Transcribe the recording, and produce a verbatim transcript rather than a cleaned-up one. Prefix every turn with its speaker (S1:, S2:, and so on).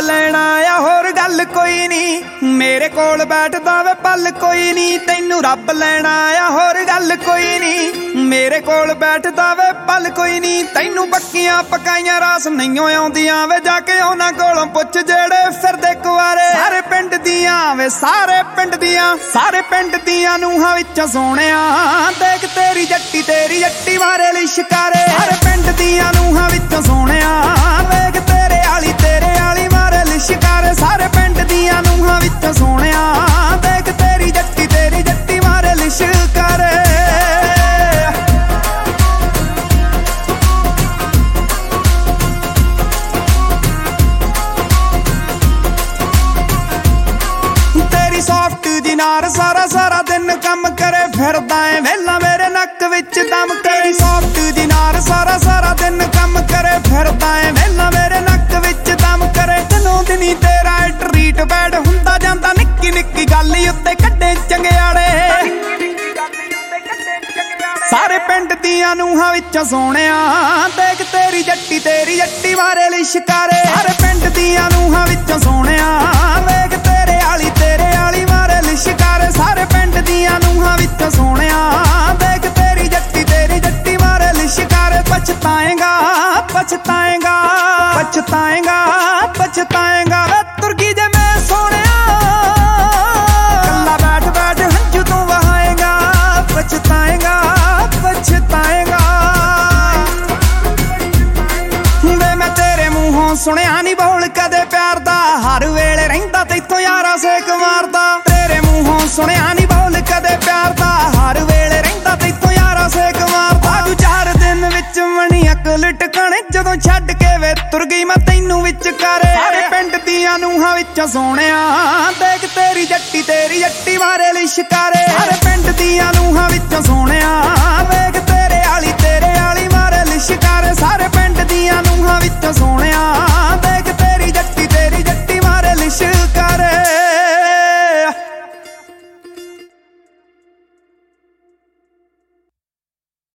S1: ਲੈਣਾ ਆ ਹੋਰ ਗੱਲ ਕੋਈ ਨੀ। ਮੇਰੇ ਕੋਲ ਬੈਠਦਾ ਵੇ ਪਲ ਕੋਈ ਨੀ, ਤੈਨੂੰ ਰੱਬ ਲੈਣਾ ਆ ਹੋਰ ਗੱਲ ਕੋਈ ਨੀ। ਮੇਰੇ ਕੋਲ ਬੈਠਦਾ ਵੇ ਪਲ ਕੋਈ ਨੀ, ਤੈਨੂੰ ਪੱਕੀਆਂ ਪਕਾਈਆਂ ਰਾਸ ਨਹੀਂਓ ਆਉਂਦੀਆਂ ਵੇ। ਜਾ ਕੇ ਉਹਨਾਂ ਕੋਲੋਂ ਪੁੱਛ ਜਿਹੜੇ ਫਿਰਦੇ ਕੁਆਰੇ। ਸਾਰੇ ਪਿੰਡ ਦੀਆਂ ਵੇ ਸਾਰੇ ਪਿੰਡ ਦੀਆਂ, ਸਾਰੇ ਪਿੰਡ ਦੀਆਂ ਨੂੰਹਾਂ ਵਿੱਚੋਂ ਸੋਹਣਿਆ ਦੇਖ ਤੇਰੀ ਜੱਟੀ ਤੇਰੀ ਜੱਟੀ ਮਾਰੇ ਲਿਸ਼ਕਾਰੇ। ਸਾਰੇ ਪਿੰਡ ਦੀਆਂ ਨੂੰਹਾਂ ਵਿੱਚੋਂ ਸੋਹਣਿਆ ਵੇਖ ਤੇਰੇ ਆਲੀ ਤੇਰੇ ਆਲੀ ਮਾਰੇ ਲਿਸ਼ਕਾਰੇ। ਸਾਰੇ ਪਿੰਡ ਦੀਆਂ ਨੂੰਹਾਂ ਵਿੱਚੋਂ ਸੋਹਣਿਆ ਦੇਖ ਤੇਰੀ ਜੱਟੀ ਤੇਰੀ ਜੱਟੀ ਮਾਰੇ ਲਿਸ਼ਕਾਰੇ। ਤੇਰੀ ਸੌਫਟ ਦੀ ਨਾਰ ਸਾਰਾ ਸਾਰਾ ਦਿਨ ਕੰਮ ਕਰੇ ਫਿਰਦਾ ਏ ਵੇਲਾ ਮੇਰੇ ਨੱਕ ਵਿੱਚ ਦਮ। ਤੇਰੀ ਸੌਫਟ ਦੀ ਨਾਰ ਸਾਰਾ ਸਾਰਾ ਦਿਨ ਕੰਮ ਕਰੇ ਫਿਰਦਾ ਏ ਵੇਲਾ ਮੇਰੇ ਨੱਕ ਵਿੱਚ ਦਮ ਕਰੇ। ਦਿਨੋਂ ਦਿਨੀ ਤੇਰਾ ਟਰੀਟ ਬੈਡ ਹੁੰਦਾ ਜਾਂਦਾ, ਨਿੱਕੀ ਨਿੱਕੀ ਗੱਲ ਉੱਤੇ ਕੱਢੇ ਚੰਗਿਆੜੇ। ਸਾਰੇ ਪਿੰਡ ਦੀਆਂ ਨੂੰਹਾਂ ਵਿੱਚੋਂ ਸੋਹਣਿਆ ਦੇਖ ਤੇਰੀ ਜੱਟੀ ਤੇਰੀ ਜੱਟੀ ਮਾਰੇ ਲਿਸ਼ਕਾਰੇ। ਸਾਰੇ ਪਿੰਡ ਦੀਆਂ ਨੂੰਹਾਂ ਵਿੱਚੋਂ ਸੋਹਣਿਆ ਵੇਖ ਤੇਰੇ ਆਲੀ ਤੇਰੇ ਆਲੀ ਮਾਰੇ ਲਿਸ਼ਕਾਰੇ। ਸਾਰੇ ਪਿੰਡ ਦੀਆਂ ਨੂੰਹਾਂ ਵਿੱਚੋਂ ਸੋਹਣਿਆ ਦੇਖ ਤੇਰੀ ਜੱਟੀ ਤੇਰੀ ਜੱਟੀ ਮਾਰੇ ਲਿਸ਼ਕਾਰੇ। ਪਛਤਾਏਗਾ ਪਛਤਾਏਗਾ ਪਛਤਾਏਗਾ ਪਛਤਾਏਗਾ ਵੇ ਤੁਰਗੀ ਜੇ ਮੈਂ ਸੋਹਣਿਆ, ਕੱਲਾ ਬੈਠ ਬੈਠ ਹੰਝੂ ਤੂੰ ਵਹਾਏਗਾ। ਪਛਤਾਏਗਾ ਪਛਤਾਏਗਾ ਵੇ ਮੈਂ ਤੇਰੇ ਮੂੰਹੋਂ ਸੁਣਿਆ ਨੀ ਬੋਲ ਕਦੇ ਪਿਆਰ ਦਾ, ਹਰ ਵੇਲੇ ਰਹਿੰਦਾ ਤੈਥੋਂ ਯਾਰਾ ਸੇਕ ਮਾਰਦਾ। ਤੇਰੇ ਮੂੰਹੋਂ ਸੁਣਿਆ ਨੀ ਬੋਲ ਕਦੇ ਪਿਆਰ ਦਾ, ਹਰ ਵੇਲੇ ਰਹਿੰਦਾ ਤੈਥੋਂ ਯਾਰਾ ਸੇਕ ਮਾਰਦਾ। ਤੂੰ ਚਾਰ ਦਿਨ ਵਿੱਚ ਮਣੀ ਅਕਲ ਟਿਕਾਣੇ ਜਦੋਂ ਛੱਡ ਕੇ ਵੇ ਤੁਰ ਗਈ ਮੈਂ ਤੈਨੂੰ ਵਿੱਚ ਕਰੇ। ਸਾਰੇ ਪਿੰਡ ਦੀਆਂ ਨੂੰਹਾਂ ਵਿੱਚੋਂ ਸੋਹਣਿਆ ਦੇਖ ਤੇਰੀ ਜੱਟੀ ਤੇਰੀ ਜੱਟੀ ਮਾਰੇ ਲਿਸ਼ਕਾਰੇ।